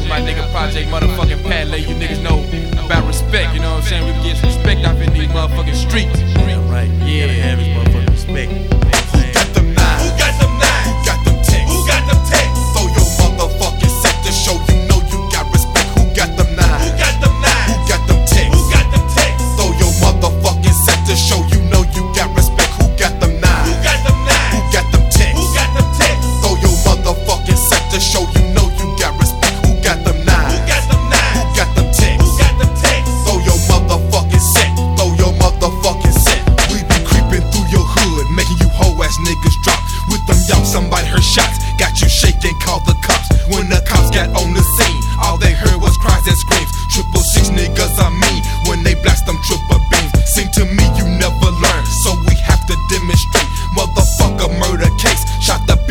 to my nigga Project motherfucking Pat, let you niggas know about respect, you know what I'm saying? We can get some respect out in these motherfucking streets. Yeah, right. Yeah. Gotta have his motherfucking respect. Who got them nines? Who got them nines? Who got them ticks? Who got them ticks? Throw your motherfucking set to show you know you got respect. Who got them nines? Who got them nines? Who got them ticks? Who got them ticks? Throw your motherfucking set to show you know you got respect. Who got them nines? Who got them nines? Who got them ticks? Who got them ticks? Throw your motherfucking set to show you know you got respect. Who got them nines? Who got them nines? Who got them ticks? Who got them ticks? Throw your motherfucking set. Throw your motherfucking set. We be creeping through your hood, making you hoe ass niggas drop. With them y'all, somebody heard shots, got you shaking, call the cops. When the cops got on the scene, all they heard was cries and screams. 666 niggas, I mean, when they blast them triple beams. Seem to me you never learn, so we have to demonstrate.